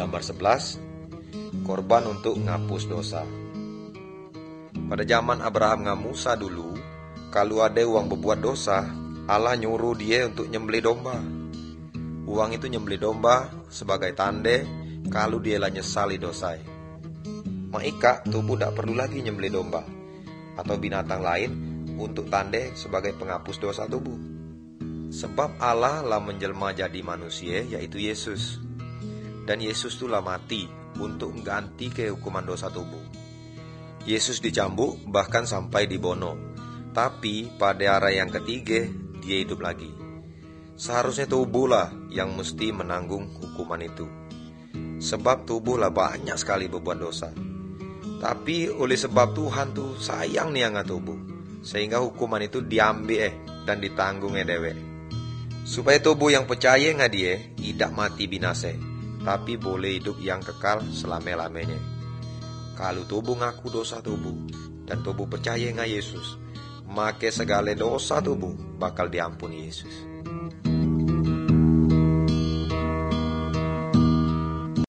Gambar 11, korban untuk ngapus dosa. Pada zaman Abraham ngan Musa dulu, kalau ada uang berbuat dosa, Allah nyuruh dia untuk nyembelih domba. Uang itu nyembelih domba sebagai tanda kalau dia lah nyesali dosai. Maka tubuh tak perlu lagi nyembelih domba atau binatang lain untuk tanda sebagai penghapus dosa tubuh. Sebab Allah lah menjelma jadi manusia, yaitu Yesus. Dan Yesus itulah mati untuk mengganti kehukuman dosa tubuh. Yesus dicambuk bahkan sampai dibunuh. Tapi pada hari yang ketiga dia hidup lagi. Seharusnya tubuhlah yang mesti menanggung hukuman itu. Sebab tubuhlah banyak sekali berbuat dosa. Tapi oleh sebab Tuhan tuh sayang nih yang tubuh, sehingga hukuman itu diambil dan ditanggung dewe. Supaya tubuh yang percaya nggak dia tidak mati binasa, tapi boleh hidup yang kekal selama-lamanya. Kalau tubuh ngaku dosa tubuh dan tubuh percaya nggak Yesus, maka segala dosa tubuh bakal diampuni Yesus.